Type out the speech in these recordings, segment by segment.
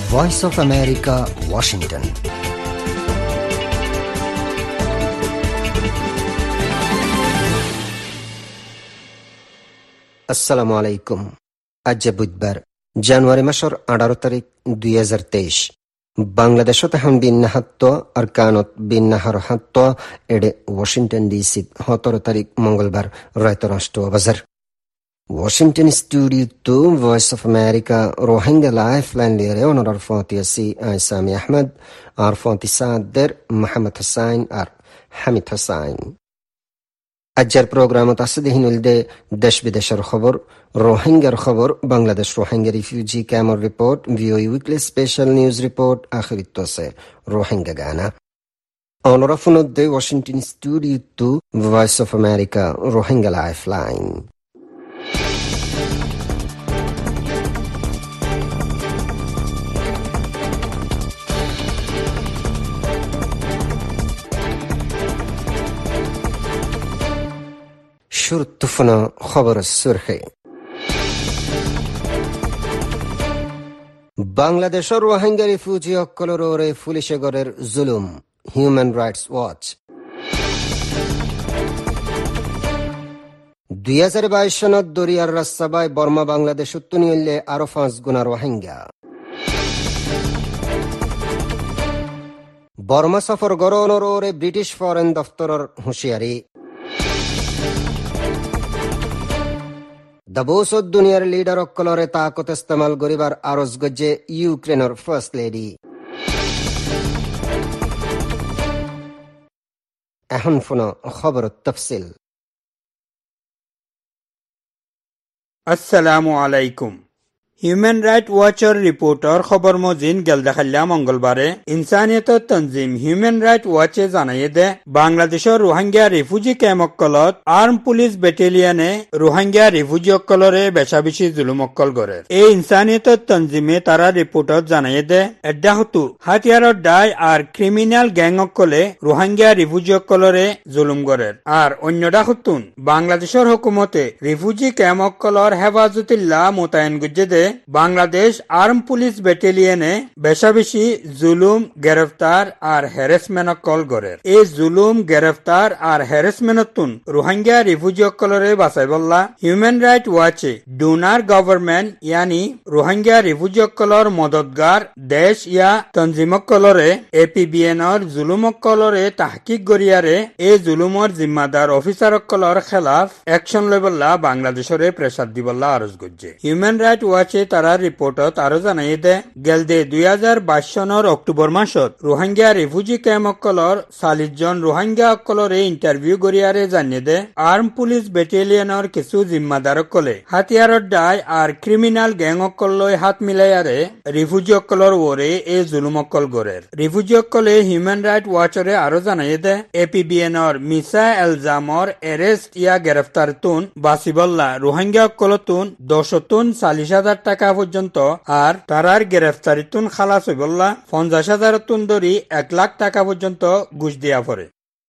Voice of America, Washington. আসসালামু আলাইকুম। আজ বুধবার জানুয়ারি মাসের 18 তারিখ 2023। বাংলাদেশত এখন বিন্যাহাত্ত আর কানত বিন্যাহার হাত্ত এডে ওয়াশিংটন ডিসি 17 তারিখ মঙ্গলবার রায়ত রাষ্ট্র বাজার। Washington studio voice of America Rohingya life line লিয়ারে অনর ফতিয়াসি আইসামি আহমদ আর ফতি সাদের মোহাম্মদ হুসাইন আর হামিদ হুসাইন। আজকের প্রোগ্রামত আছে দেহিনুলদে দেশ বিদেশের খবর, রোহিঙ্গার খবর, বাংলাদেশ রোহিঙ্গা রিফিউজি ক্যাম্পর report, VOA weekly special news report, আখরিত আছে রোহিঙ্গা গানা। অনরাফুনদ্দে Washington studio voice of America Rohingya life line. শুরুত্তুফনা খবর সুরখে। বাংলাদেশের রোহিঙ্গা রিফিউজি অক্কলর ওরে পুলিশে গড়ের জুলুম, হিউম্যান রাইটস ওয়াচ। 2022 সনত দরিয়ার রাস্তাবাই বর্মা বাংলাদেশ উত্তনিলে আরো 5 গুণা রোহিঙ্গা। বর্মা সফর গড়নর ওরে ব্রিটিশ ফরেন দফতরের হুঁশিয়ারি। দাভোসত দুনিয়ার লিডার অক্কলরে তাকত ইস্তেমাল গরিবার আরজ গজ্জে ইউক্রেনের ফার্স্ট লেডি। এখন ফোন খবর তফসিল। আসসালামু আলাইকুম। হিউম্যান রাইট ওয়াচর রিপোর্টর খবর মজিন গেলদাখাল্লা মঙ্গলবারে ইনসানিয়ত তনজিম হিউম্যান রাইট ওয়াচে জানাইয়ে দে বাংলাদেশের রোহিঙ্গা রিফিউজি ক্যাম্পকলত আর্ম পুলিশ ব্যাটালিয়নে রোহিঙ্গা রিফিউজি অক্কলরে বেশাবেশি জুলুম অক্কল করে। এই ইনসানিয়ত তনজিমে তারা রিপোর্টত জানাইয়ে দে এড্ডা হতু হাতিয়ারর দায় আর ক্রিমিনাল গ্যাং অক্কলে রোহিঙ্গা রিফিউজি অক্কলরে জুলুম করে। আর অন্যডা হতুন বাংলাদেশের হুকুমতে রিফিউজি ক্যাম্প অক্কলর হেফাজতুল্লাহ মোতায়েন গুজ্জে দে বাংলাদেশ আর্ম পুলিশ ব্যাটালিয়নে বেশাবেশি জুলুম গ্রেফতার আর হ্যারাসমেন্ট কল করে। এই জুলুম গ্রেফতার আর হ্যারাসমেন্টতুন রোহিঙ্গা রিফিউজি অক্কলরে বাঁচাই বললা হিউম্যান রাইট ওয়াচে ডোনার গভর্নমেন্ট ইয়ানি রোহিঙ্গা রিফিউজি অক্কলর মদতগার দেশ ইয়া তনজিম অক্কলরে এপিবিএনর জুলুম অক্কলরে তাহকিক গরিয়ারে এই জুলুমর জিম্মাদার অফিসার অক্কলর খেলাফ অ্যাকশন লই বললা বাংলাদেশরে প্রেসার দি বললা আরজ গজ্জে। হিউম্যান রাইট ওয়াচে তারা রিপোর্টত আরো জানাই দে গেলদে 2022 সনের অক্টোবর মাসত রোহিঙ্গা রিফিউজি ক্যাম্প অক্কলর 40 জন রোহিঙ্গা অক্কলরে ইন্টারভিউ গরিয়ারে জানিয়ে দে আর্ম পুলিশ ব্যাটালিয়নের কিছু জিম্মাদার অক্কলে হাতিয়ারর দায় আর ক্রিমিনাল গ্যাং অক্কল লই হাত মিলাইয়ারে রিফিউজি অক্কলর ওরে এই জুলুম অক্কল গড়ের। রিফিউজি অক্কলে হিউম্যান রাইট ওয়াচরে আরো জানাই দে এপিবিএনর মিসা এলজামর এরেস্ট ইয়া গ্রেফতার তুন বাসিবল্লা রোহিঙ্গা অক্কলতুন 10,40,000 টাকা পর্যন্ত আর তারার গ্রেফতারিতুন খালাস হইবল্লা 50,000 তুন ধরি 1 লাখ টাকা পর্যন্ত ঘুষ দিয়া পড়ে।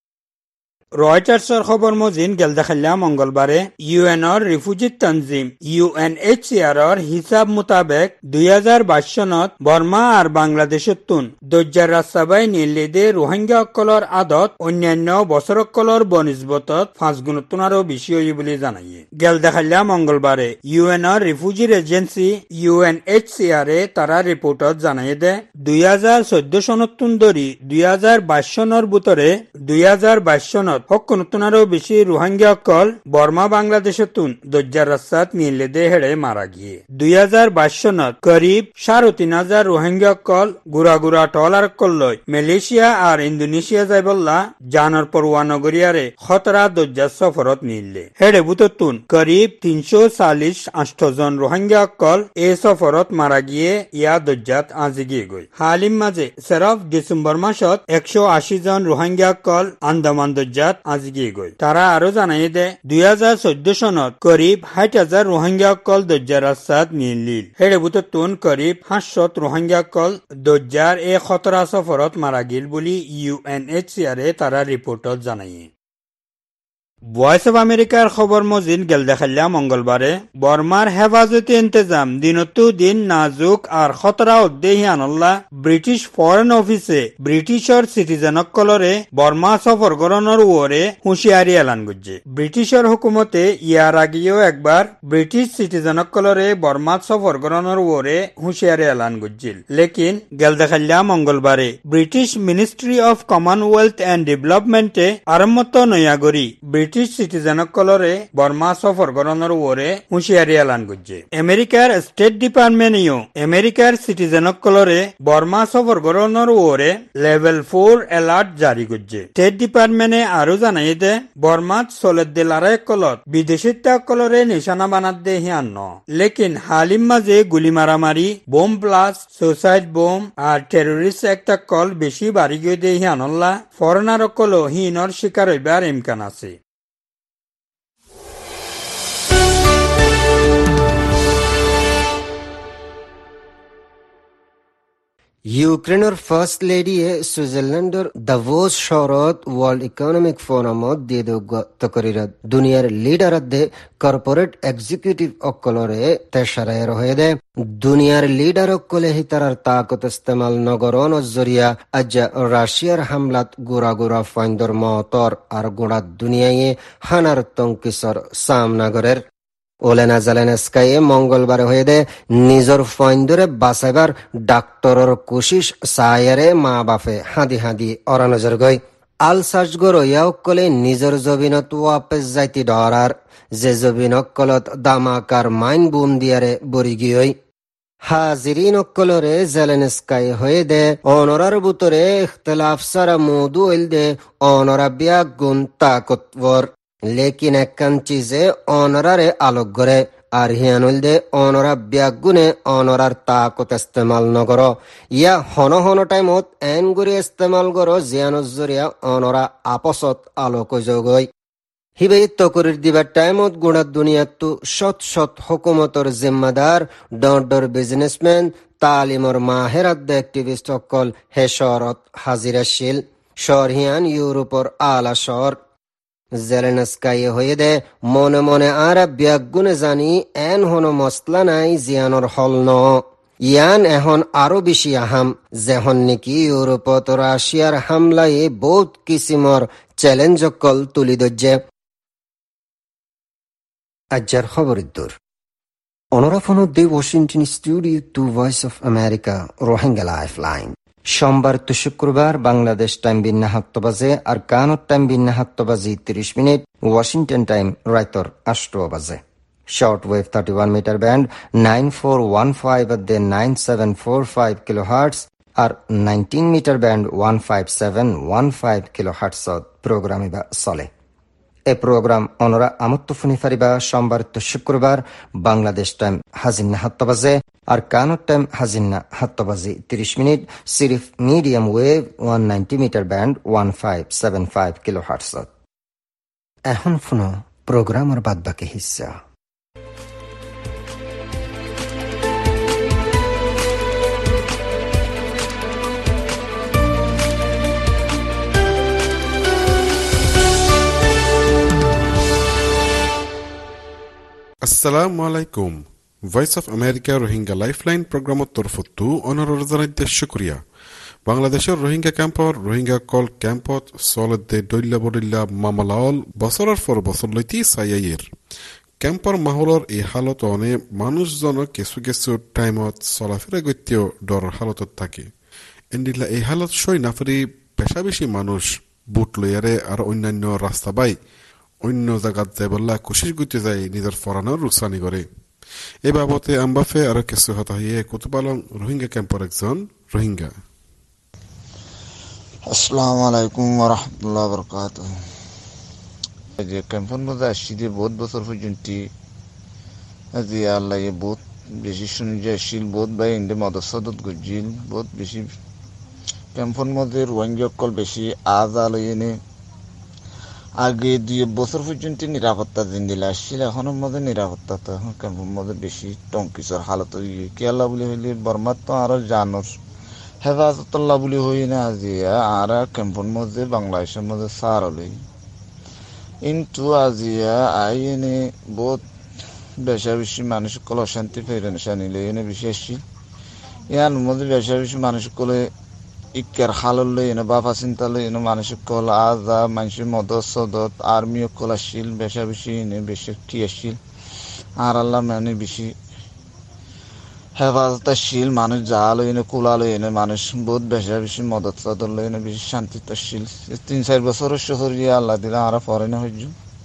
রয়টার্সের খবর মজিন গেলদাখাল্লা মঙ্গলবারে ইউএনর রিফিউজি তনজিম ইউএনএইচসিআরর হিসাব মোতাবেক 2022 সনত বর্মা আর বাংলাদেশতুন দজ্জার রাস্তাবাই নির্লেদে রোহিঙ্গা অক্কলর আদত অন্যান্য বছর অক্কলর বনিসবতত 5 গুণতুন আরো বেশি হই বলে জানাইয়ে। গেলদাখাল্লা মঙ্গলবারে ইউএনর রিফিউজি এজেন্সি ইউএনএইচসিআরে তারা রিপোর্টত জানাইয়ে দে 2014 সনতুন ধরি 2022 সনের ভিতরে 2022 সনত নতুনারও বেশি রোহিঙ্গা অক্কল বর্মা বাংলাদেশতুন দজ্জার রাস্তাত নির্লেদে হেড়ে মারা গিয়ে। 2022 সনত করিব 3,500 রোহিঙ্গা অক্কল গুড়া গুড়া টলার অক্কল লয় মালয়েশিয়া আর ইন্দোনেশিয়া যাই বললা জানর পরোয়া নগরিয়ারে খতরা দজ্জার সফরত নিলে হেড়ে বুততুন করিব 348 জন রোহিঙ্গা অক্কল এই সফরত মারা গিয়ে ইয়া দজ্জাত আজি গিয়ে গই। হালিম মাঝে সেরফ ডিসেম্বর মাসত 180 জন রোহিঙ্গা অক্কল আন্দামান দজ্জাত আজি গিয়ে গই। তারা আরো জানাই দে 2014 সনত করিব 60,000 রোহিঙ্গা অক্কল দজ্জার রাস্তাত নিলিল হেড়ে বুততুন করিব 500 রোহিঙ্গা অক্কল দজ্জার এ খতরা সফরত মারা গিল বলি ইউএনএইচসিআরে তারা রিপোর্টত জানাই। ভয়েস অব আমেরিকার খবর মজিন গেল দেখাল্লা মঙ্গলবারে বর্মার হেফাজতে ইন্তজাম দিনতো দিন নাজুক আর খতরা উদ্দেহি আনল্লা ব্রিটিশ ফরেন অফিসে ব্রিটিশর সিটিজেনকলরে বর্মা সফর গরণর ওরে হুঁশিয়ারি এলান করছে। ব্রিটিশর হুকুমতে ইয়ার আগেও একবার ব্রিটিশ সিটিজেনকলরে বর্মা সফর গরণর ওরে হুঁশিয়ারি এলান করছিল, লেকিন গেল দেখাল্লা মঙ্গলবারে British ministry of commonwealth and ডেভেলপমেন্টে আরম্মত নয়াগরি ব্রিটিশ সিটিজেনকলরে বর্মা সফর গরণর ওরে হুঁশিয়ারি এলান করছে। আমেরিকার স্টেট ডিপার্টমেন্টেও আমেরিকার সিটিজেনকলরে বর্মা সফর গরণর ওরে লেভেল 4 অ্যালার্ট জারি করছে। স্টেট ডিপার্টমেন্টে আরো জানাই দে বর্মাত চলে দিলারে কলত বিদেশিত্যাকলরে নিশানা বানাত দে হিয়ান ন, লেকিন হালিম মাঝে গুলি মারামারি বোম ব্লাস্ট সুসাইড বোম আর টেরোরিস্ট একটা কল বেশি বাড়ি গিয়ে দে হিয়ানল্লা ফরেনার কল হিনর শিকার হইবার ইমকান আছে। ইউক্রেনের ফার্স্ট লেডিয়ে সুইজারল্যান্ডের দাভোস শহরত ওয়ার্ল্ড ইকোনমিক ফোরামত দিয়ে তকরিরত দুনিয়ার লিডারদে কর্পোরেট এক্সিকিউটিভ অকলরে তেসারায়ের হয়ে দে দুনিয়ার লিডার অকলে হিতারার তাকত ইস্তেমাল নগরন জরিয়া আজ রাশিয়ার হামলাত গুড়া গুড়া ফাইন্দর মতর আর গোড়া দুনিয়ায় হানার তঙ্কিসর সামনাগরের ওলেনা জেলেনস্কাইয়ে মঙ্গলবার হয়ে দে নিজর ফাইন্দরে বাঁচাইবার ডাক্তরর কোশিশ সায়ারে মা বাপে হাদি হাদি অরানজর গই আল সাজগর ইয়াকলে নিজর জবিনত ওয়াপেস যাইতি ডরার যে জবিনকলত দামাকার মাইন বুম দিয়ারে বরি গিয়ই হাজিরিন অকলরে জেলেনস্কাই হয়ে দে অনরার বুতরে ইখতলাফ সারা মৌদু ইল দে অনরা বিয়া গুণ তাকতবর, লেকিন একখান চিজে অনরারে আলোক গড়ে আর হিয়ানুল দে অনরা ব্যাগুনে অনরার তাকত ইস্তেমাল নগর ইয়া হন হন টাইমত এন গুড়ি ইস্তেমাল গড় জিয়ানর জরিয়া অনরা আপসত আলোক যোগই হিবে তকরির দিবার টাইমত গোড়া দুনিয়াতো শত শত হুকুমতর জিম্মাদার ডর বিজনেসম্যান তালিমর মাহেরাত অ্যাক্টিভিস্ট অকল হে শহরত হাজিরাশীল শহর ইউরোপর আলা শহর জেলেনস্কাই হয়ে দে মনে মনে আর ব্যাগুনে জানি এন হন মসলা নাই জিয়ানর হল ন ইয়ান এখন আরো বেশি আহাম যেহন নেকি ইউরোপত রাশিয়ার হামলায় বহুত কিসিমর চ্যালেঞ্জ কল তুলি দজ্জে। আজ্জার খবরের দূর অনরাফন the Washington studio to voice of America Rohingya life line সোমবার তো শুক্রবার বাংলাদেশ টাইম বিন্না 7 বাজে আর কানত টাইম বিন্না 7 বাজে 30 মিনিট ওয়াশিংটন টাইম রাইতর 8 বাজে short wave 31 meter band 9415 at the 9745 kilohertz আর 19 মিটার ব্যান্ড 15715 কিলোহার্টজ প্রোগ্রাম ইবা চলে। এ প্রোগ্রাম অনরা আমত্তফুনি ফারিবা সোমবার তো শুক্রবার বাংলাদেশ টাইম হাজিন্না 7 বাজে আর কানত টাইম হাজিন্না 7 বাজে 30 মিনিট সিরিফ medium wave 190 meter band 1575 kilohertz. এখন শুনো প্রোগ্রামের বাদ বাকি হিস্সা। আসসালামু আলাইকুম। Voice of America Rohingya lifeline প্রোগ্রামত তরফতো অনুরোধ জানাইতে শুক্রিয়া। বাংলাদেশের রোহিঙ্গা ক্যাম্পর রোহিঙ্গা কল ক্যাম্পত চলতে দৈল্য বদল্য মামলাল বছরের পর বছর লইতে চাইয়ের ক্যাম্পর মাহলর এই হালত অনে মানুষজন কিছু কিছু টাইমত চলাফেরা গত্যেও ডর হালতত থাকে। এন্ডিলা এই হালত সই নাফারি পেশা বেশি মানুষ বুট লইয়ারে আর অন্যান্য রাস্তা বাই অন্য জায়গাত যাই বললা কোশিশ করতে যায় নিজের ফরানোর রুকসানি করে। এ বাবতে আমবাফে আরো কিছু হতা হইয়ে কুতুপালং রোহিঙ্গা ক্যাম্পর একজন রোহিঙ্গা। আসসালামু আলাইকুম ওয়া রাহমাতুল্লাহি ওয়া বারাকাতুহু। যে ক্যাম্পর মধ্যে আসছি যে বহুত বছর পর্যন্ত আজি আল্লাহ বহুত বেশি শুনি যে আসছিল বহুত ভাই ইন্ডে মদসদত গজিল বহুত বেশি ক্যাম্পর মধ্যে রোহিঙ্গা কল বেশি আজ আলোয়নে আগে 2 বছর পর্যন্ত নিরাপত্তা জিন্দিলা আসছিল, এখনের মধ্যে নিরাপত্তা তো এখন ক্যাম্পের মধ্যে বেশি টঙ্কিসর হালত কি আল্লাহ বলে হইলে বর্মার তো আরো জানোর হেফাজতুল্লাহ বলে হই না আজি আর ক্যাম্পের মধ্যে বাংলাদেশের মধ্যে সার হলই কিন্তু আজিয়া আইনে বহুত বেশা বেশি মানুষ কল অশান্তি ফেরেনশা নিলে এনে বেশি আসছি ইয়ার মধ্যে বেশা বেশি মানুষ কলে ইকার হাললে এনে বাপা চিন্তালে এনে মানুষ কল আজা মানুষের মদত সদত আর্মিও কল আসছিল বেশা বেশি এনে বেশি কি আসছিল আর আল্লাহ মানে বেশি হেফাজত আসছিল মানুষ জালো এনে কুলালো এনে মানুষ বহুত বেশা বেশি মদত সদত এনে বেশি শান্তিত আসছিল 3-4 বছরের শহর গিয়ে আল্লাহ দিলে আর পরে না হইজ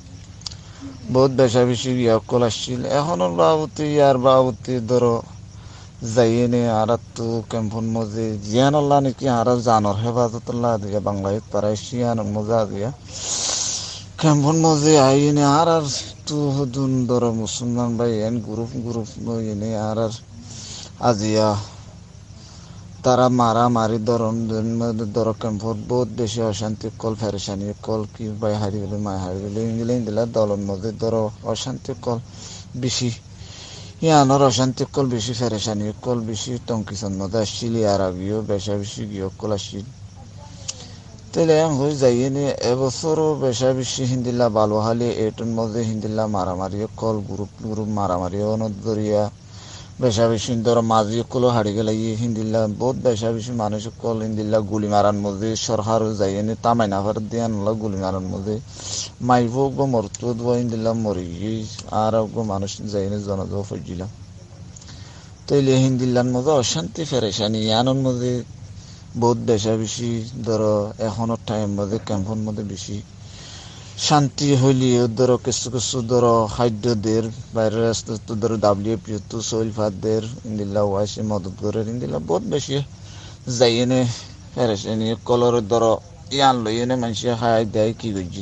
বহুত বেশা বেশি কল আসছিল এখনো বাবুতি ইয়ার বাবুতি ধরো যাইনে আর তো ক্যাম্পন মজে জিয়ান আল্লাহ নাকি আর জানর হেফাজতুল্লাহ দিয়া বাংলায় তারা শিয়ান মজা দিয়া ক্যাম্পন মজে আইনে আর তো হদুন ধরো মুসলমান ভাই এন গ্রুপ এনে আর আজিয়া তারা মারামারি ধরো ক্যাম্পত বহুত বেশি অশান্তি কল ফেরেশানি কল কি ভাই হারি গেলে মায় হারি গেলে ইংলিশ দিলা দলের মধ্যে ধরো অশান্তি কল বেশি ইয়ানোর অশান্তি কল বেশি ফেরেশানি কল বেশি টঙ্কিসন মধ্যে আসছিল আর আগেও বেশা বেশি গিয়ে কল আসছিল তাহলে হয়ে যাইয়ে নি এবছরও বেশা বেশি হিন্দিল্লা বালুহালি এটুর মধ্যে হিন্দিল্লা মারামারি কল গ্রুপ মারামারি অনদরিয়া বেশা বেশি ধরো মাঝি কলও হারি গেলে হিন্দিল্লা বহুত বেশা বেশি মানুষ কল হিন্দিল্লা গুলি মারার মধ্যে সরকার যাইয়ে নি তামাই নাফার দিয়ে নলা গুলি মারার মধ্যে মাইভোগ গো মরতুদ হিন্দিল্লা মরি আর মানুষ যাইনি জনজ ফজিলাম তৈলে হিন্দিল্লার মধ্যে অশান্তি ফেরেশানি ইয়ানোর মধ্যে বহুত বেশা বেশি ধরো এখনের টাইম মধ্যে ক্যাম্পের মধ্যে বেশি শান্তি হইলেও ধরো কিছু কিছু ধরো খাদ্যদের বাইরের রাস্তা ধরো WFP তো সৈলফাতদের ইন্দিল্লা ওয়াইসে মদত করে ইন্দিল্লা বহুত বেশি যাইনে ফেরেশানি কলর ধরো ইয়ান লইনে মানুষে খাই দেয় কি করছি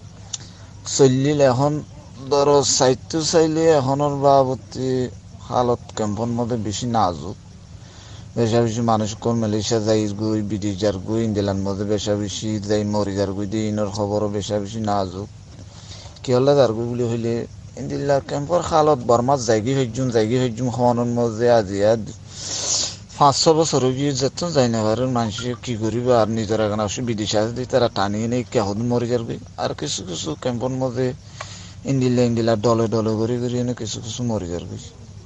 চলিল এখন ধরো সাইতো চাইলে এখনের বাবতি হালত ক্যাম্পের মধ্যে বেশি নাজুক বেশা বেশি মানুষ কোন মালয়েশিয়া যাই গুই বিদেশ যার গুই ইন্দিলার মধ্যে বেশা বেশি যাই মরি যার গুই দিয়ে ইনোর খবরও বেশা বেশি নাজুক কি হলে যার গুই বলে হইলে ইন্দিল্লা ক্যাম্পের হালত বর্মাত জায়গি হইজুম খাওয়ানোর মধ্যে আজিয়া 5-6 বছর গিয়ে যেত যাই না পারে মানুষ কি করিবে আর নিজের এখন আসে বিদেশে আসে তারা টানিয়ে নেই কেহন মরে যার গুই আর কিছু কিছু ক্যাম্পের মধ্যে ইন্দিল্লা ডলে করে এনে কিছু কিছু মরে যার গুই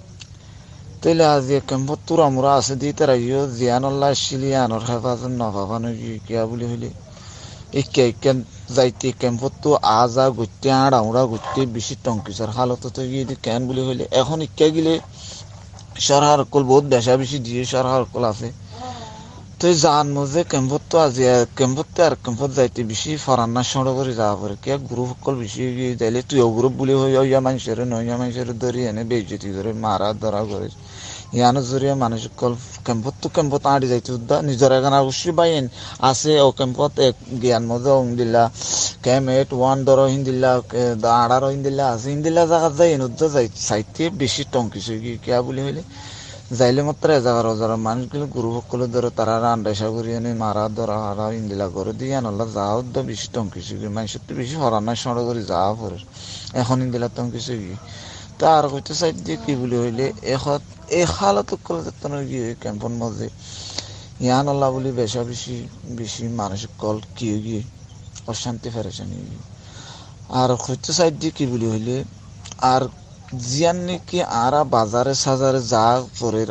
তাইলে আজ ক্যাম্পত তোরা মোরা আছে দিয়ে তারা জিয়ান আল্লাহ আসছিলি আনর হেফাজত নভাবানো কিয়া বলে হইলে ইকা যাইতে ক্যাম্পত তো আজা গত্যে আড়া গত্যে বেশি টঙ্কিসার হালত তো গিয়ে কেন বলে হইলে এখন ইকা গিলে সরহার কল বহুত বেশা বেশি দিয়ে সরহার কল আছে তো জান মধ্যে ক্যাম্পত তো আজ ক্যাম্পত যাইতে বেশি ফরান্না সড় করে যাওয়া পরে কে গ্রুপ সকল বেশি যাইলে তুই গ্রুপ বলে হইয়া মানুষের নইয়া মানুষের ধরি এনে বেইজ্জতি করে মারা ধরা করে ইয়ানো জরিয়া মানুষ কল ক্যাম্পত আড়ি যাইতে উদ্দা নিজের এখানে অবশ্যই বাইন আছে ও ক্যাম্পত এক জ্ঞান মধ্যে দিল্লা ক্যাম্প 8-1 ধরো হিন্দিল্লা আড়ারো হিন্দিল্লা আছে হিন্দিল্লা জায়গা যাই উদ্দা যাই সাইতে বেশি টঙ্কিছে কি কিয়া বলে হইলে যাইলে মাত্র 11,000 মানুষগুলো গুরু সকলে ধরো তারা রান্ডাইসা করি এনে মারা ধরা হারা ইন্দিলা করে দিয়ে আনলা যাও তো বেশি টঙ্কিছে কি মানুষের তো বেশি হরানা সড় করে যাওয়া পরে এখন ইন্দিলা টঙ্কিছে কি তা আর কইতে চাই দিয়ে কি বলে হইলে এই হালত করে গিয়ে ক্যাম্পের মধ্যে ইয়ান আল্লাহ বলি বেশা বেশি মানুষের কল কি গিয়ে অশান্তি ফেরেশানি আর কইতে চাই দিয়ে কি বলে হইলে আর জিয়ান নাকি আরা বাজারে সাজারে যা পরের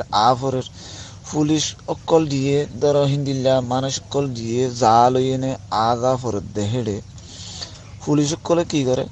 পুলিশ অকল দিয়ে ধরো হিন্দিল্লা মানুষ কল দিয়ে যা লই এনে আজা পরের দেহেড়ে পুলিশ অকলে কি করে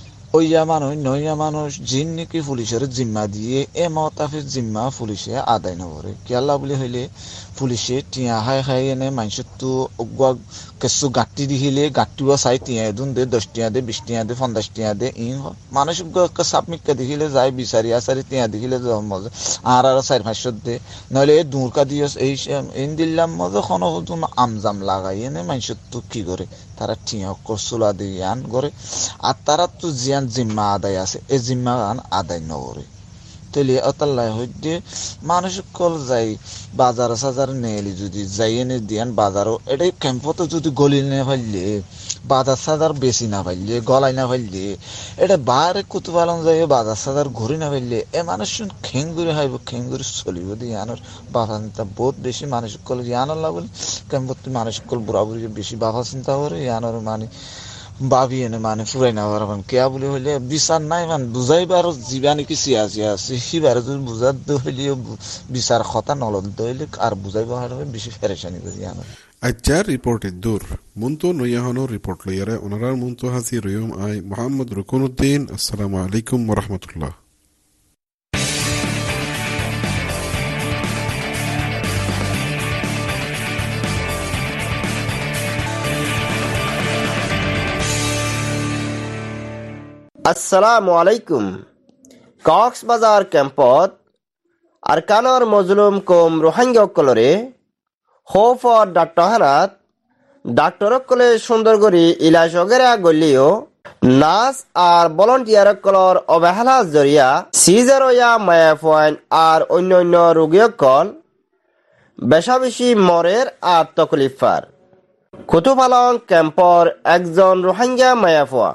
নইয়া মানুষ জিন নাকি পুলিশের জিম্মা দিয়ে এ মতাফির জিম্মা পুলিশে আদায় নকরে কেলা বলে হইলে পুলিশে টিয়া খাই এনে মানুষের তো কিছু গাঁটি দিলে গাঁটিও চাই টিয়া দুন দে 10 টিয়া দে 20 টিয়া দে 50 টিয়া দে মানুষ সাপমিকা দেখিলে যাই বিচারি আসারি টিয়া দেখিলে মজা আর 4-500 দে নইলে দূরকা দিয়ে এই দিল্লাম মজা কোনো আমজাম লাগাই এনে মানুষের তো কি করে তারা টিয়া কসুলা দিয়ে আন করে আর তারা তো জিয়ান জিম্মা আদায় আছে এই জিম্মা আদায় নকরে তাহলে অতাল্লাহ হইতে মানুষ কল যাই বাজার সাজার নেলি যদি যাই এনে দিয়ান বাজারও এটাই ক্যাম্পত যদি গলি না ফেললে বাজার সাজার বেশি না ফেললে গলাই না ফেললে এটা বাইরে কুতুপালন যাই বাজার সাজার ঘুরি না ফেললে এ মানুষ খেঙ্গুরি হাইব খেঙ্গুরি চলিব দিয়ে আনোর বাবা চিন্তা বহুত বেশি মানুষ কল ইয়ানোর লাগল ক্যাম্পত মানুষ কল বুড়া বুড়ি বেশি বাবা চিন্তা করে ইয়ানোর মানে ভাবি এনে মানে ফুরাই না পারবেন কেয়া বলে হইলে বিচার নাই মানে বুঝাইবার জীবা নাকি চিয়া আছে সিবার যদি বুঝার হইলে বিচার কথা নলদ হইলে আর বুঝাইবার হবে বেশি ফেরেশানি করি আনা আচ্চার রিপোর্টে দূর মুন্তু নইয়াহনো রিপোর্ট লইয়ারে ওনারার মুন্তু হাজি রয়ুম আই মোহাম্মদ রুকুনুদ্দিন আসসালামু আলাইকুম ওয়া রাহমাতুল্লাহ। আসসালামু আলাইকুম। কক্সবাজার ক্যাম্পত আরকানর মজলুম কম রোহিঙ্গাসকলরে হোফর ডাক্তরখানাত ডাক্তরসকলে সুন্দর করে ইলাজ অগেরা গলিও নার্স আর ভলন্টিয়ারসকলৰ অবহেলা জরিয়া সিজারয়া মায়াফয়েন আর অন্যান্য রোগীসকল বেশা বেশি মরের আর তকলিফার কুতুপালং ক্যাম্পর একজন রোহিঙ্গা মায়াফোয়া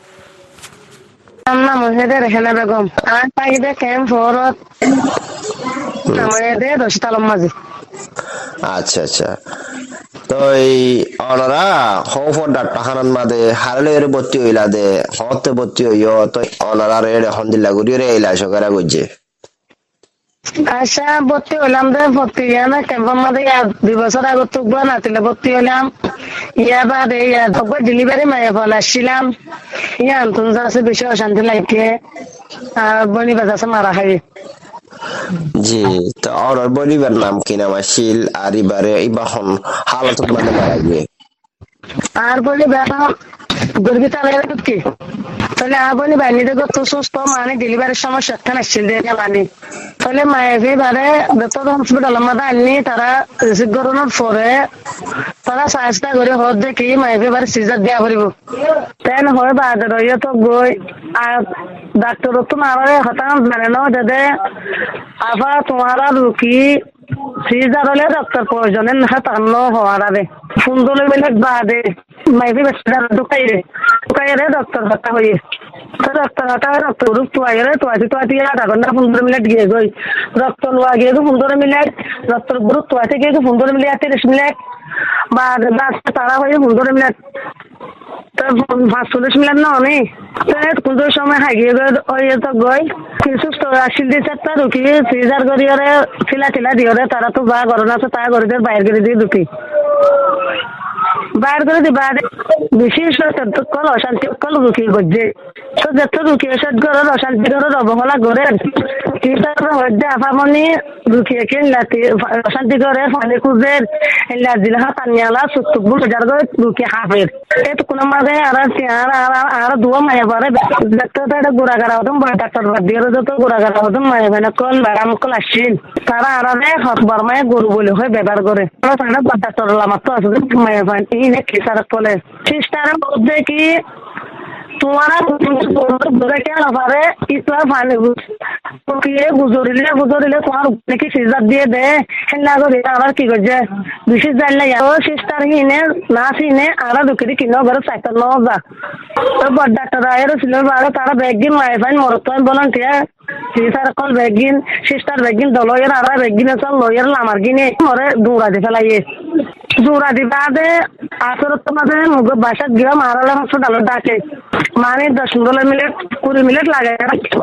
আমার নাম হচ্ছে রেহানা বেগম। আমার পাখিতে ক্যাম্প ফরত আমাদের দশটালম মাঝে। আচ্ছা আচ্ছা, তো এই অনরা হফর ডাক্তারখানার মাঝে হারলের ভর্তি হইলা দে হতে ভর্তি হইও তো অনরা রেড হন্দিল্লা গুড়ি রে ইলাজ করা গজে আচ্ছা ভর্তি হইলাম দে ভর্তি না ক্যাম্পের মাঝে 2 বছর আগে তুকবো না তিলে ভর্তি হইলাম ইয়া বাদে ডেলিভারি মায়ে ফল আসছিলাম ইয়া আন্তন আছে বেশি অশান্তি লাগে আর বনি বাজাছে মারা খাই। জি, তো অনর বলিবার নাম কি নাম আসিল আর এবারে ইবাহন হালত মানে মারা গিয়ে আর বলি বেটা গর্বি চালাই কি তাহলে আর বলি বাইনি দেখো তো সুস্থ মানে ডেলিভারির সমস্যা একটা আসছিল দিয়ে মানে তাহলে মায়ের বারে বেতন হসপিটাল আমাদের আননি তারা রিসিভ করানোর পরে তারা চেষ্টা করে হদ দেখি মায়ের বারে সিজার দেওয়া করিব তেন হয় বাদে রইয়া তো গই আর ডাক্তার তো মারে হঠাৎ জানে না দাদা আফা তোমার রুকি সিজার হলে ডাক্তার প্রয়োজনের না তান্ন হওয়ার আগে সুন্দর মিলে বাদে মাইভি বেসা ঢুকাই রে ডক্টর হতা হয়ে তো ডক্টর হতা ডক্টর গ্রুপ তোয়াতি 8 ঘন্টা 15 মিনিট গিয়ে গই রক্ত লোয়া গিয়ে 15 মিনিট ডক্টর গ্রুপ তোয়াতি গিয়ে 15 মিনিট 30 মিনিট বাদ তারা হয়ে 15 মিনিট তো 45 মিনিট না অনেক কোন সময় হাগিয়ে ওই তো গই কিছু আসিল দিয়ে চারটা ঢুকি সিজার করিয়ারে ছিলা দিয়ে তারা তো যা গরম আছে তা করে বাইরে করে দিয়ে ঢুকি বাইর করে দিবা বিশেষ কল অশান্তি কল রুকি গজে তো যত রুকি এসব ঘরের অশান্তি ঘরের অবহেলা ঘরের হচ্ছে আফামনি রুকিয়ে কিনলাতি অশান্তি ঘরের ফানি খুঁজের লাজিল হা তানিয়ালা সুতুকবুল যার ঘরে রুকি হাফের এত কোনো মাঝে আর দুয়া মায়া পরে দেখতে তো এটা গোড়াগাড়া হতাম বড় ডাক্তার বাদ দিয়ে যত গোড়াগাড়া হতাম মায়া ভেনা কল ম্যাডাম কল আসছিল তারা আরামে হতবার মায়ে গরু বলে হয়ে ব্যবহার করে ডাক্তার আমার তো আছে মায়া ভাই এই নাকি সারা কলে সিস্টারের মধ্যে কি তোমারা বুঝে কেন পারে ইসলাম ফানি গুজরিলে তোমার নাকি সিজার দিয়ে দে হেলা করে আবার কি করছে বিশেষ জানলে সিস্টার হিনে না সিনে আরা দুঃখে কিনো ঘরে চাইতে ন যা বড় ডাক্তার আয়ের ছিল তারা ব্যাগিন মায়ে ফাইন মরত বলেন ঠিক সিস্টার কল ব্যাগিন সিস্টার ব্যাগিন দলয়ের আরা ব্যাগিন চল লয়ের লামার গিনে মরে দৌড়া দি ফেলাইয়ে দৌড়া দি বাদে আসরত মাঝে মুখ বাসাত গিয়ে মারালে হসপিটালে ডাকে মানে 10-15 মিনিট 20 মিনিট লাগে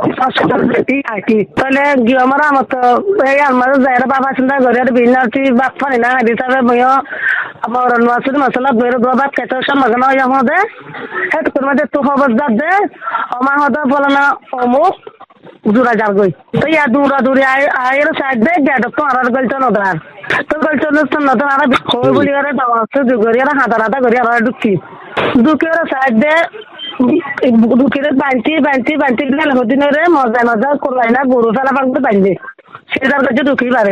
তাহলে গিয়ে আমার আমার তো এই আমার যাই বাবা চিন্তা করে বিনাটি বাপ পানি না হিসাবে বইও আমার মশলা বেরো বাদ খেতে সমাজ নয় আমাদের হেতু করে মধ্যে তো খবর যাবে আমার হতে বলে না অমুক জোড়া যার গই তো ইয়া দৌড়া দৌড়ি আয়ের সাইড দে গেট তো আর গলতো নদার তো গলতো নদার আর কই বলি আরে দাও আছে দুগরি আর হাতা করি আর ঢুকে সাইড দে ঢুকে বান্টি গেল হদিনরে মজা করলাই না গরু ফেলা পারবে বান্ধে সেটার কাছে ঢুকি পারে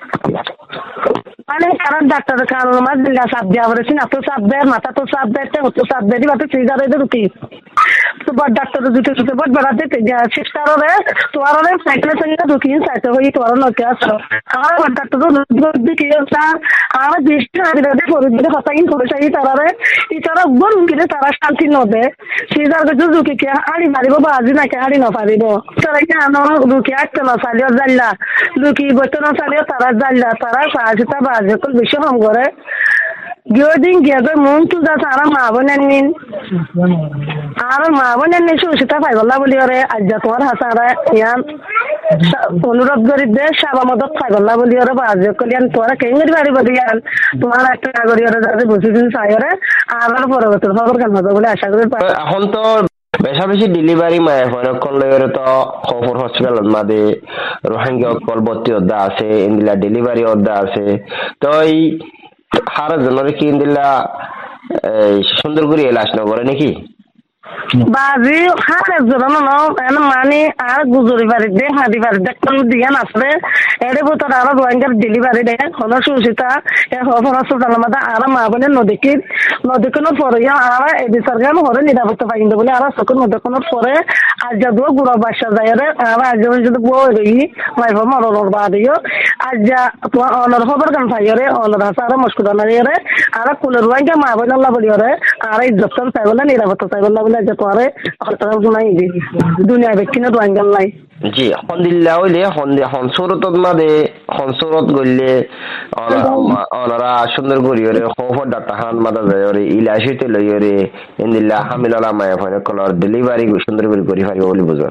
মানে কারণ ডাক্তার কারণ আমার দিল্লা সাপ দেওয়া পড়েছি না তো সাপ দেয় মাথা তো সাপ দেয় তো সাপ দেয় বাতে সিজার হয়ে ঢুকি তো বড় ডাক্তার জুতে বড় বেড়াতে সিস্টারে তোমার সাইকেলে সঙ্গে ঢুকি সাইকেল হয়ে তোমার নকে আসো আমার বড় ডাক্তার দেখি আমার দৃষ্টি আগে পরিচিত হতাইন করে চাই তারারে ইতারা বলুন কিনে তারা শান্তি নদে সিজার কাছে ঢুকি কে হাড়ি মারিব বা আজি নাকি হাড়ি নপারিব তারা কি আমার ঢুকি আটতে না চালিও জাল্লা ঢুকি বসতে না চালিও তারা জাল্লা তারা সাহায্যতা বাজে বেশি কম করে Gyodin gyago muntu da sara ma bonen min. Ara ma bonen ne সুশীতা ফাইবল্লা বলি ওরে আজ্জা তোমার হাসারা ইয়ান অনুরোধ করি দে সাবা মদত ফাইবল্লা বলি ওরে বাজে কলিয়ান তোরা কেঙ্গরি বাড়ি বলি ইয়ান তোমার একটা করি ওরে যাতে বসিদিন চাই ওরে আর পরবর্তী খবর কান হবে বলে আশা করি। এখন তো বেশা বেশি ডেলিভারি মায়ে হয় করলে তো খবর হসপিটালত মাদে রোহিঙ্গা কল ভর্তি অদ্দা আছে ইন্দিলা ডেলিভারি অদ্দা আছে তো এই হারা জনরে কি ইন্দিলা সুন্দর করে এলাস না করে নাকি বাজি হারে জোরানো ন এন মানে আর গুজরি বাড়ি দে হাদি বাড়ি দে কোন দিয়ান আসবে এর ভিতর আর রোহিঙ্গার ডেলিভারি দে কোন সুশীতা এ খবর হসপিটাল মাদে আর মা বলে নদীকোন পরে আর এই সরকার হরে নিরাপত্তা পাইন্দ বলে আর সকল নদীকোন পরে আজ যা গুড়া বাসা যায় রে আর আজ যদি বই রই মাইফ মরর বাদিও আজ যা তোমার অনর খবর কান পাই রে অনর হাসার মুশকিল না রে আর কোন রোহিঙ্গা মা বলে আল্লাহ বলি রে আর ইজ্জত চাই বলে নিরাপত্তা চাই বলে যে তোরে কথা শুনাই দি দুনিয়া ব্যক্তিনে রোহিঙ্গা নাই জি হন্দিল্লা হইলে হনসুরতত মাদে হনসুরত গইলে অনারা সুন্দর করিয়রে খবর ডাটাহান মাদা যায়রে ইলাশিতে লইয়রে ইন্দিল্লা হামিলালা মায়া ফনে কলর ডেলিভারি সুন্দর করি পারিব বলি বুঝর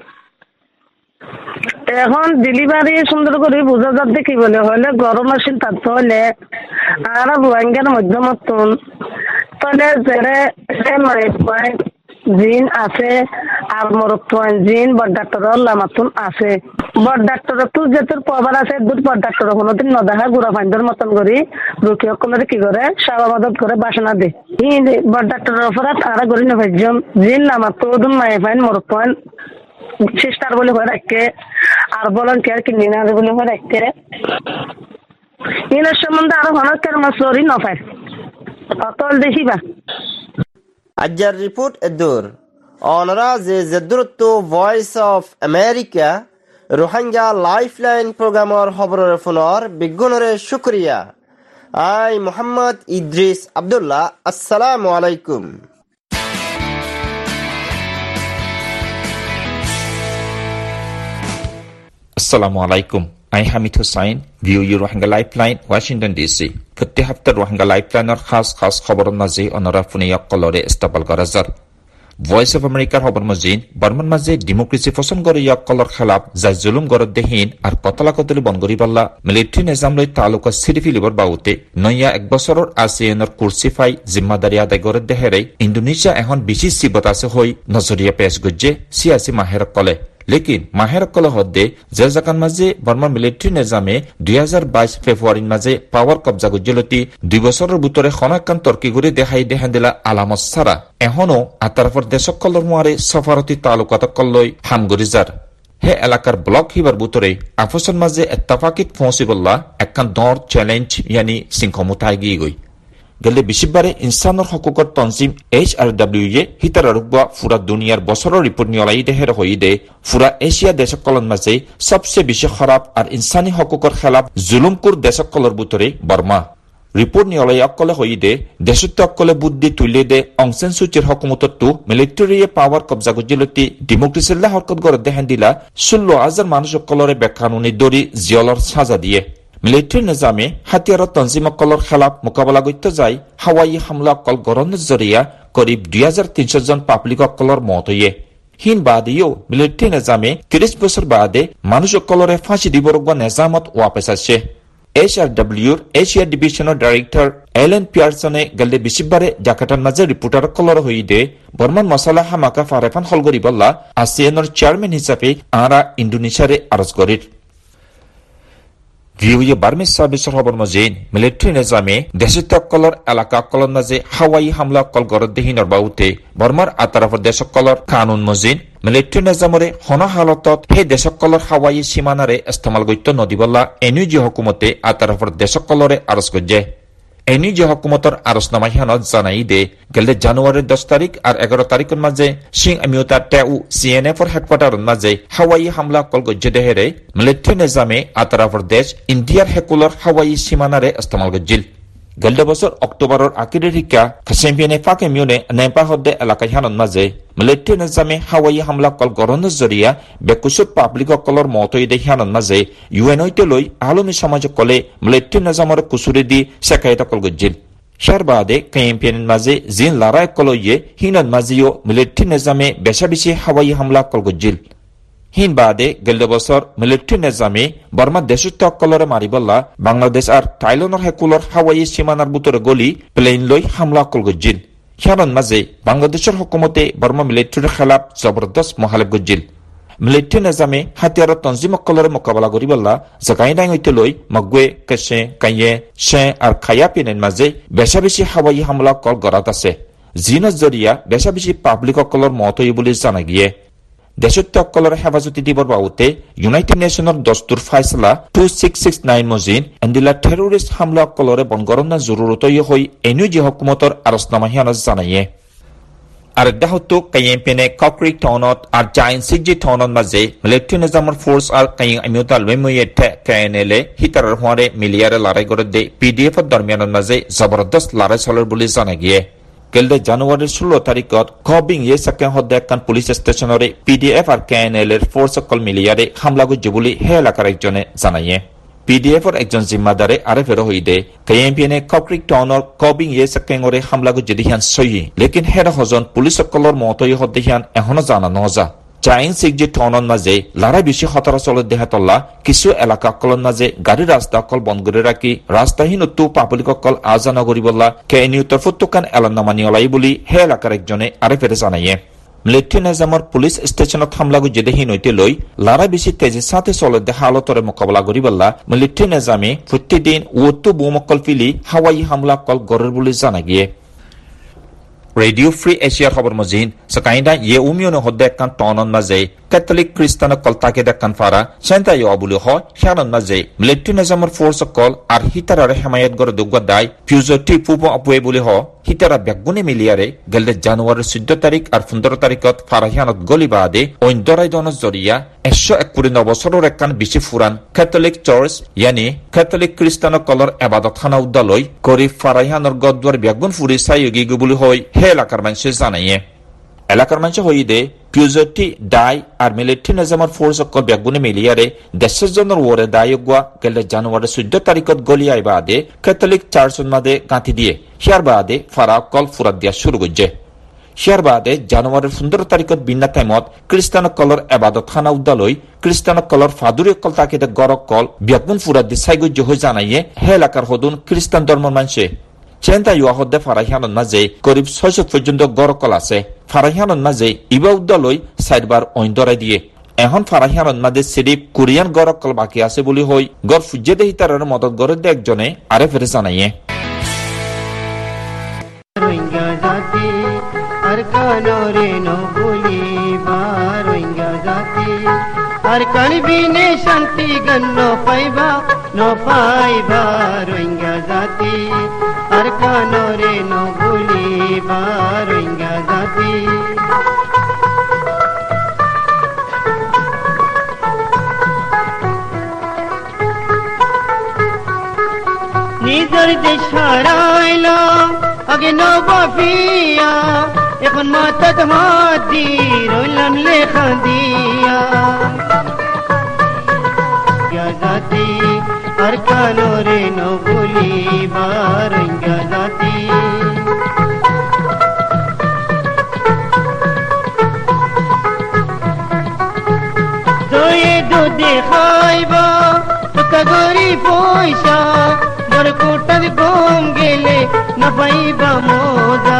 এখন ডেলিভারি সুন্দর করে বোঝা যাবে কি বলে হলে গরম আসিল থাকতে হলে আর রোহিঙ্গার মধ্যমতন তাহলে জেরে জিন আছে আর মরত্বান জিন বড় ডাক্তার লামাতুন আছে বড় ডাক্তার তো যেতর পাওয়ার আছে দুধ বড় ডাক্তার কোনদিন ন দেখা গুড়া ফাইন্ডার মতন করি রুকি সকলের কি করে সাবা মদত করে বাসনা দে ই বড় ডাক্তারের অপরাধ আর করি না ভাইজম জিন লামাতুন মায়ে ফাইন মরত্বান সিস্টার বলে হয়ে রাখতে আর ভলান্টিয়ার কিনে না বলে হয়ে রাখতে এর সম্বন্ধে আরো অনেকের মাসরি ন পায় অতল দেখিবা আজ্জার রিপোর্ট এদুর অনরা যে জেদুরতো voice of America Rohingya lifeline প্রোগ্রামর খবরের ফোনর বিজ্ঞানরে শুকরিয়া আই মোহাম্মদ ইদ্রিস আব্দুল্লাহ আসসালামু আলাইকুম আসসালামু আলাইকুম আই হামিদ হুসাইন ভিউ ইউ রোহিঙ্গা লাইফলাইন ওয়াশিংটন ডিসি প্রতি সপ্তাহ রোহিঙ্গা লাইফলাইনের খাস খবর নাজি অনরা ফুনিয়া কলরে ইস্তেমাল করা যার ভয়েস অফ আমেরিকার খবর মজিন বর্মান মাঝে ডেমোক্রেসি পছন্দ করে ইয়াক কলর খেলাফ যাই জুলুম গরদ দেহীন আর কতলা কতলি বন করি পাল্লা মিলিটারি নিজাম লৈ তালুকা সিরিফিলিবর বাউতে নয়া এক বছরের আসিয়ানের কুর্সি ফাই জিম্মাদারি আদায় গরদ দেহেরে ইন্দোনেশিয়া এখন বেশি সিবতাছে হই নজরিয়া পেশ গজ্জে সিয়াসি মাহের কলে লেকিন মাহের কল হদ্দে জেজাকান মাঝে বর্মার মিলিটারি নিজামে 2022 ফেব্রুয়ারির মাঝে পাওয়ার কবজা গজ্জলতি 2 বছরের ভিতরে খনাকান তর্কি করে দেখাই দেখান দিলা আলামত সারা এখনো আতারপর দেশক কলর মুয়ারে সফারতি তালুকাত কল্লই হামগরিজার হে এলাকার ব্লক হিবার ভিতরে আফসন মাঝে এত্তাফাকিত পৌঁছিবল্লা একখান দর চ্যালেঞ্জ ইয়ানি সিংহমুতাই গিয়ে গই গেলে বিশিবারে ইনসানৰ হকুকৰ তনজিম HRW হিতাৰ আৰুবা ফুৰা দুনিয়াৰ বছৰৰ ৰিপৰ্ট নিয়লাই দেহেৰ হৈ দে ফুৰা এছিয়া দেশকলৰ মাজে সবচে বেছি খৰাব আৰু ইনসানী হকুকৰ খেলাফ জুলুমকুৰ দেশকলৰ ভিতৰে বৰ্মা রিপোর্ট নিয়লাই অকলে হৈ দে দেশত অকলে বুদ্ধি তুলে দে অংসেন সুচিৰ হকুমতটো মিলিটাৰীয়ে পাৱাৰ কবজা গজিলতি ডেমোক্ৰেচিলা হৰকত গৰ দেখান দিলা 16000 মানুহ সকলৰে বেকানুনি দৰি জিয়লৰ সাজা দিয়ে মিলিটারি নিজামে হাতিয়াৰৰ তনজিমকলৰ খেলাফ মোকাবিলা করতে যায় হাওয়াই হামলা অকল গৰণৰ জৰিয়া করিব 2300 জন পাব্লিকসকলৰ মত হয়ে হিন বাদেও মিলিটারি নিজামে 30 বছর বাদে মানুষসকলৰে ফাঁসি দিবরগা নিজামত ওয়াপস আছে HRWৰ এছিয়া ডিভিশনৰ ডাইৰেক্টৰ এলেন পিয়াৰসনে গলে বিশিবাৰে জাকাটাৰ মাজে ৰিপৰ্টাৰসকলৰ হৈ দে বৰ্মান মছলা হামাকা ফাৰেফান হলগৰি বল্লা আসিয়ানৰ চেয়াৰম্যান হিচাপে আৰা ইন্দোনেছিয়াৰে আৰজ কৰিৰ ভিউয়ে বার্মিজ সার্ভিসের খবর মজিন মিলিটারি নিজামে দেশিতকলর এলাকাকলর মাঝে হাওয়াই হামলা কল গরদেহীনৰ বাউতে বর্মার আতারফর দেশকলর কানুন মজিন মিলিটারি নিজামরে হন হালতত সেই দেশকলর হাওয়াই সীমানারে ইস্তেমাল গত্য নদীবল্লা এনুজি হকুমতে আতারফর দেশকলরে আরজ গজ্জে এনুজি হকুমতর আরজনামাইহানত জানাই দে গেলে জানুয়ারির 10 তারিখ আর 11 তারিখের মাঝে সিং আমিউতা টেউ সিএনএফর হেডকোয়ার্টারের মাঝে হাওয়াই হামলা কল গজ্জে দেহেরে মিলিটারি নিজামে আতারফর দেশ ইন্ডিয়ার হেকুলর হাওয়াই সীমানারে ইস্তেমাল গজ্জিল গেলে বছর অক্টোবরের আকিরের হিকা খাসেম্পিয়ানে ফাকে মিউনে নেপা হদ্দে এলাকায় হানত মাঝে মিলিটারি নিজামে হাওয়াই হামলা কল গরনের জরিয়া বেকুসুত পাব্লিকসকলৰ মতই দেখি হানত মাঝে ইউএনইতে লৈ আলমী সমাজ কলে মিলিটারি নিজামৰ কুচুৰি দি সেকায়ত কল গজ্জিল Shar baade KMPN maze zin larai koloye hinan maziyo military nizame beshabishi Hawaii hamla kolgojil. Hin baade gelde bosor military nizame Burma deshutta kolore mariballa Bangladesh ar Thailand hekulor Hawaii simanar butore goli plane loi hamla kolgojil. Hianon maze Bangladeshor hukumote Burma military khilaf zabardast muhalif gojil. Military nizame hatiara tanzim kolore mukabala goriballa zagai dang hoiteloi magwe keshe kaye she ar khayapinen maze beshabishi Hawaii hamla kol gorat ase. Zina zoriya beshabishi public kolor motoy boli jana giye. দেশত্ব কলর হেফাজতি দিবর বাবুতে United নেশনের দস্তুর ফাইসলা 2669 মজিন এন্দিলা টেরোরিস্ট হামলা কলরে বনগরনা জরুরতই হই এনু জি হুকুমতর আরসনামা হিয়ানাজ জানাইয়ে আর দাহতো কাইএমপিনে কক্রিক টাউনত আর জাইন সিজি টাউনত মাঝে মিলিটারি নিজামর ফোর্স আর কাইং আমিউতাল ওয়েমইয়েটে কেএনএলে হিতারার হওয়ারে মিলিয়ারে লড়াই করে দে পিডিএফ এর দরমিয়ানের মাঝে জবরদস্ত লড়াই চলার বলে জানা গিয়ে গেলদে জানুয়ারির 16 তারিখত খবিং ইয়ে সাকে হদ্দাকান পুলিশ স্টেশনরে পিডিএফ আর কেএনএল এর ফোর্স সকল মিলিয়ারে হামলা গজ্জে বলে হে এলাকার একজনে জানাইয়ে পিডিএফ এর একজন জিম্মাদারে আরেফের হইদে কেএমপিএনে কক্রিক টাউনর খবিং ইয়ে সাকে ওরে হামলা গজ্জে দিহান সহি লেকিন হেড হজন পুলিশ সকলর মতই হদ্দিহান এখনো জানা নজা চাইন সিকজি টাউনর মাঝে লড়াই বেশি খতরা চলে দেহাতল্লা কিছু এলাকা কলন মাঝে গাড়ি রাস্তা কল বন্ধ করে রাখি রাস্তাহীন উত্তু পাবলিক কল আজানা করিবল্লা কেএনইউ তরফতুকান এলান্নামানি অলাই বলি হে এলাকার একজনে আরে ফেরে জানাইয়ে মিলিটারি নিজামর পুলিশ স্টেশনত হামলা গুজে দেহি নইতে লই লড়াই বেশি তেজির সাথে চলে দেখা আলতরে মোকাবেলা করিবল্লা মিলিটারি নিজামে প্রতিদিন উত্তু বুমকল ফিলি হাওয়াই হামলা কল গরের বলে জানা গিয়ে Radio Free Asia খবর মজিন সকাইদা ইয়ে উমিয়ন হদ্দে কান টনন মাঝে ক্যাথলিক খ্রিস্টান কল তাকে দেখান ফারা সেন্তা ইয় অবুলি হয় হিয়ানন মাঝে মিলিটারি নিজামর ফোর্স কল আর হিতারার হেমায়ত গড় দুগদাই ফিউজটি পুপো অপুয়ে বলি হ হিতারা ব্যাগুনে মিলিয়ারে গেলদে জানুয়ারির 14 তারিখ আর 15 তারিখত ফারাহিয়ানত গলি বাদে ওইন্দরাই দনস জরিয়া 129 বছরের একখান বেশি ফুরান ক্যাথলিক চার্চ ইয়ানি ক্যাথলিক খ্রিস্টান কলর এবাদত খানা উদ্দালয় করি ফারাহিয়ানর গদ্দার ব্যাগুন ফুরি সাইয়গি গুবলি হয় হে এলাকার মানুষে জানাইয়ে এলাকার মানুষ হইদে পিউজটি ডাই আর মিলিটারি নিজামর ফোর্স অকল ব্যাগুনে মিলিয়ারে দেশের জনের ওরে দায়গুয়া গেলে জানুয়ারি 14 তারিখত গলিয়াই বাদে ক্যাথলিক চার্চন মাদে গাঁথি দিয়ে হিয়ার বাদে ফারা কল ফুরাত দিয়া শুরু করছে হিয়ার বাদে জানুয়ারির 15 তারিখত বিন্না টাইমত খ্রিস্টান কলর এবাদত খানা উদ্দালয় খ্রিস্টান কলর ফাদুরি কল তাকে গরক কল ব্যাগুন ফুরাত দি সাইগজ্য হয়ে জানাইয়ে হে এলাকার হদুন খ্রিস্টান ধর্মের মানুষে চেন্তা ইয়া হদ্দে ফারাহিয়ানন মাঝে করিব 600 পর্যন্ত গরকল আছে ফারাহিয়ানন মাঝে ইবা উদ্দালয় সাইডবার ওইন্দরাই দিয়ে এখন ফারাহিয়ানন মাঝে সিরিপ কোরিয়ান গরকল বাকি আছে বলি হই গর ফুজে দেহি তার মদত গরে দে একজনে আরে ফেরে জানাইয়ে রোহিঙ্গা জাতি আর কানরে নবুলি বা রোহিঙ্গা জাতি আর কানবিনে শান্তি গন্ন পাইবা রোহিঙ্গা জাতি আর কানরে নবুলি বা রোহিঙ্গা জাতি নিজের দেশ হারাইল আগে নবাফিয়া এখন মাথাত হাত দি রইলাম লেখা দিয়া জাতি আর কানরে নবুলি বা রোহিঙ্গা জাতি জয়ে দুধে খাইবা গরি পয়সা বড় কোটার গম গেলে না পাইবা মজা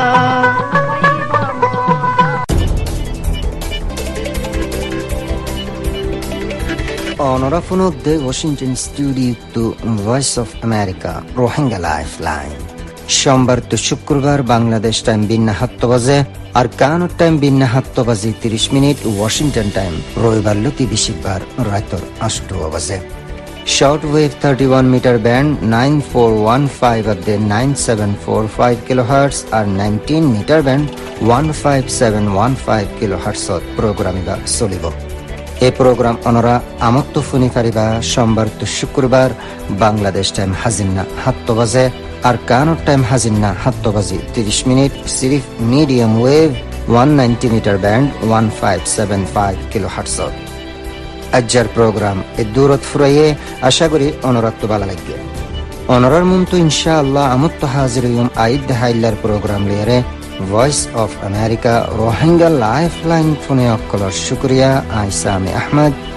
অনরা ফোনত দে Washington studio to voice of America Rohingya lifeline সোমবার তো শুক্রবার বাংলাদেশ টাইম বিন্না 7 বাজে আর কানাডা টাইম বিন্না 7 বাজে 30 মিনিট ওয়াশিংটন টাইম রবিবার লতি বিশিকবার রাতর 8 বাজে Shortwave 31 meter band 9415 at the 9745 kilohertz or 19 meter band 15715 kilohertz program iba solibo. এই program onora amotto funi kariba সোমবার to শুক্রবার বাংলাদেশ টাইম হাজিনা 7 বাজে আর কানাডা টাইম হাজিনা 7 বাজে 30 মিনিট সিরিফ medium wave 190 meter band 1575 kilohertz. আজ্জার প্রোগ্রাম এ দূরত ফুরাইয়ে আশা করি অনুরাগ তো ভালো লাগবে। অনরার মুন্তু ইনশাআল্লাহ আমত্ত হাজিরিয়ম আইদ হাইলার প্রোগ্রাম লিয়ারে voice of America Rohingya life line ফোনে অক্কলর শুক্রিয়া আইসামি আহমদ